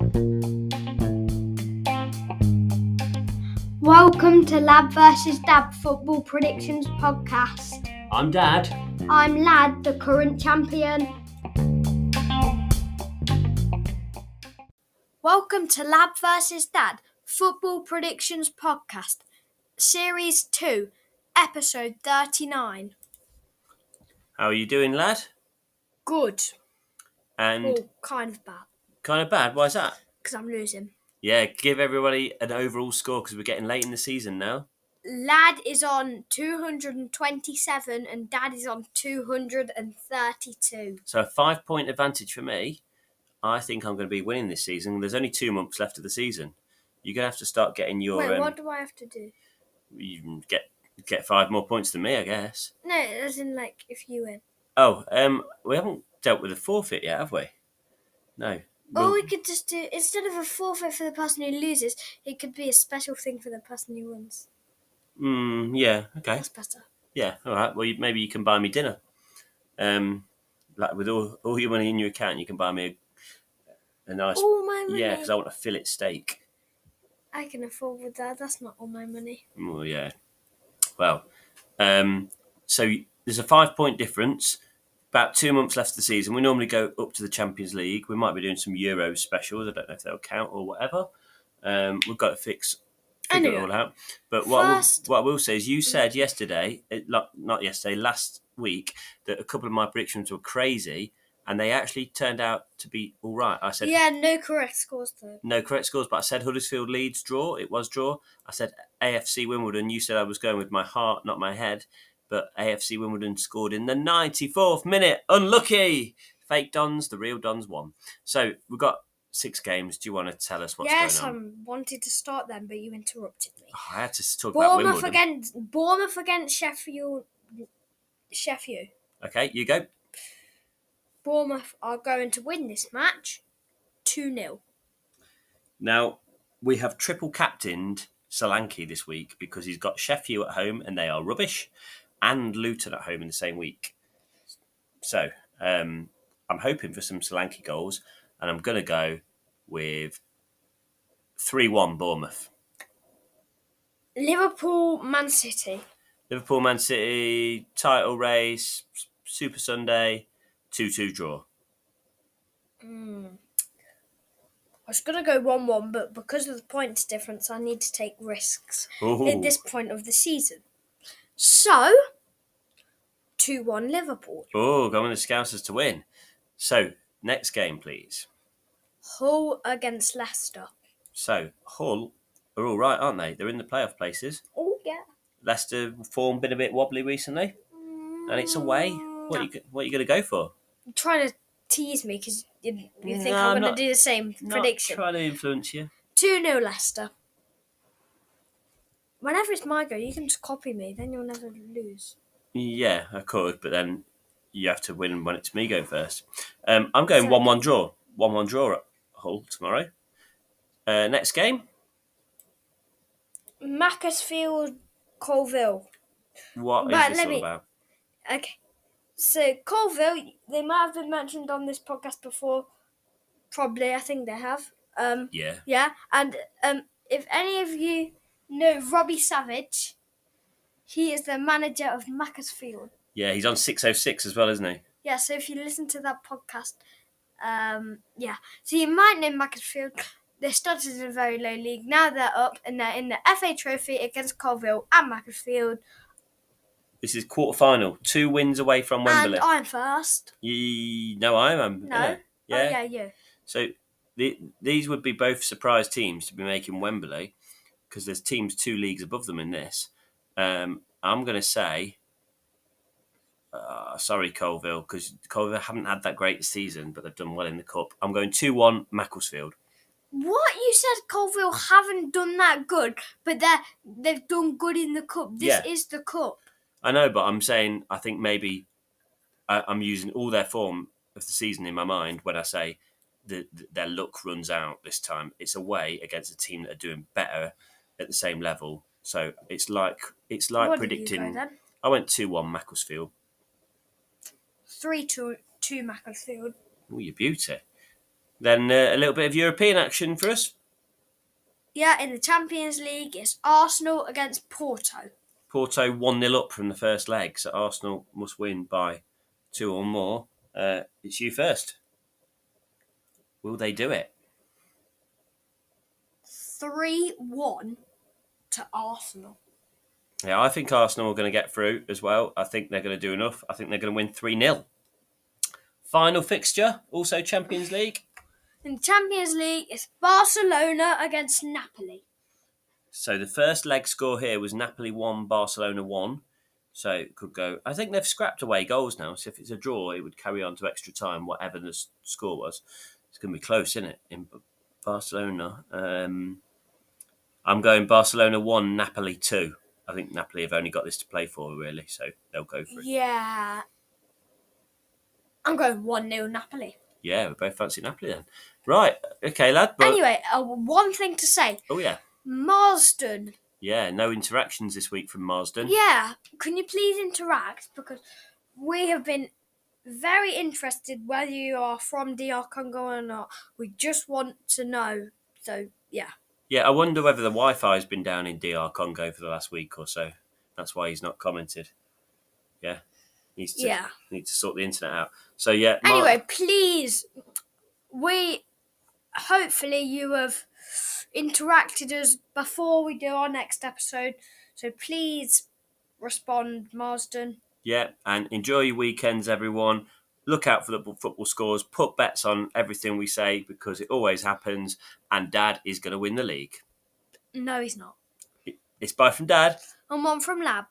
Welcome to Lad vs Dad Football Predictions Podcast. I'm Dad. I'm Lad, the current champion. Welcome to Lad vs Dad Football Predictions Podcast, Series 2, Episode 39. How are you doing, lad? Good. And Well, kind of bad, kind of bad. Why is that? because I'm losing. Yeah, give everybody an overall score because we're getting late in the season now. Lad is on 227 and Dad is on 232. So a 5-point advantage for me. I think I'm going to be winning this season. There's only 2 months left of the season. You're going to have to start getting your... Wait, what do I have to do? You can get 5 more points than me, I guess. No, as in like if you win. Oh, we haven't dealt with a forfeit yet, have we? No. Or we could just do, instead of a forfeit for the person who loses, it could be a special thing for the person who wins. Yeah, okay. That's better. Yeah, all right. Well, maybe you can buy me dinner. Like with all your money in your account, you can buy me a nice... All my money? Yeah, because I want a fillet steak. I can afford with that. That's not all my money. Well, yeah. Well, so there's a 5-point difference. About 2 months left of the season. We normally go up to the Champions League. We might be doing some Euros specials. I don't know if they'll count or whatever. We've got to figure it all out. But what I will say is you said yesterday, not yesterday, last week, that a couple of my predictions were crazy and they actually turned out to be all right. I said... Yeah, no correct scores though. No correct scores, but I said Huddersfield Leeds draw. It was draw. I said AFC Wimbledon. You said I was going with my heart, not my head. But AFC Wimbledon scored in the 94th minute. Unlucky! Fake Dons, the real Dons won. So we've got 6 games. Do you want to tell us what's going on? Yes, I wanted to start them, but you interrupted me. I had to talk about Wimbledon. Bournemouth against Sheffield. Okay, you go. Bournemouth are going to win this match 2-0. Now, we have triple captained Solanke this week because he's got Sheffield at home and they are rubbish, and Luton at home in the same week. So, I'm hoping for some Solanke goals, and I'm going to go with 3-1 Bournemouth. Liverpool, Man City. Liverpool, Man City, title race, Super Sunday, 2-2 draw. I was going to go 1-1, but because of the points difference, I need to take risks at this point of the season. So, 2-1 Liverpool. Oh, going with the Scousers to win. So, next game, please. Hull against Leicester. So, Hull are all right, aren't they? They're in the playoff places. Oh, yeah. Leicester form been a bit wobbly recently, and it's away. What are you going to go for? You're trying to tease me because you think I'm going to do the same prediction. Not trying to influence you. 2-0 Leicester. Whenever it's my go, you can just copy me, then you'll never lose. Yeah, I could, but then you have to win when it's me going first. I'm going 1-1 draw. 1-1 draw at Hull tomorrow. Next game? Macclesfield, Colville. What is this all about? Okay. So, Colville, they might have been mentioned on this podcast before. Probably, I think they have. Yeah. Yeah, and if any of you know Robbie Savage, he is the manager of Macclesfield. Yeah, he's on 606 as well, isn't he? Yeah, so if you listen to that podcast, yeah. So you might know Macclesfield. They started in a very low league. Now they're up and they're in the FA Trophy against Colville and Macclesfield. This is quarter-final. 2 wins away from Wembley. And I'm first. No, I am. No? Yeah. Oh, yeah, you. So these would be both surprise teams to be making Wembley because there's teams 2 leagues above them in this. I'm going to say, sorry, Colville, because Colville haven't had that great season, but they've done well in the Cup. I'm going 2-1 Macclesfield. What? You said Colville haven't done that good, but they've done good in the Cup. This is the Cup. I know, but I'm saying I think maybe I'm using all their form of the season in my mind when I say their luck runs out this time. It's away against a team that are doing better at the same level. So it's like What predicting. Did you go, then? I went 2-1 Macclesfield. 3-2 Macclesfield. Oh, you beauty. Then a little bit of European action for us. Yeah, in the Champions League, it's Arsenal against Porto. Porto 1-0 up from the first leg, so Arsenal must win by 2 or more. It's you first. Will they do it? 3-1 to Arsenal. Yeah, I think Arsenal are going to get through as well. I think they're going to do enough. I think they're going to win 3-0. Final fixture, also Champions League. In the Champions League, it's Barcelona against Napoli. So the first leg score here was Napoli 1, Barcelona 1. So it could go... I think they've scrapped away goals now. So if it's a draw, it would carry on to extra time, whatever the score was. It's going to be close, isn't it, in Barcelona? I'm going Barcelona 1, Napoli 2. I think Napoli have only got this to play for, really, so they'll go for it. Yeah. I'm going 1-0 Napoli. Yeah, we both fancy Napoli then. Right, okay, lad. But... Anyway, one thing to say. Oh, yeah. Marsden. Yeah, no interactions this week from Marsden. Yeah, can you please interact? Because we have been very interested whether you are from DR Congo or not. We just want to know. So, yeah. Yeah, I wonder whether the Wi-Fi has been down in DR Congo for the last week or so. That's why he's not commented. Yeah. Needs to sort the internet out. So, yeah. Anyway, please, hopefully you have interacted us before we do our next episode. So please respond, Marsden. Yeah, and enjoy your weekends, everyone. Look out for the football scores. Put bets on everything we say because it always happens. And Dad is going to win the league. No, he's not. It's bye from Dad. And one from Lab.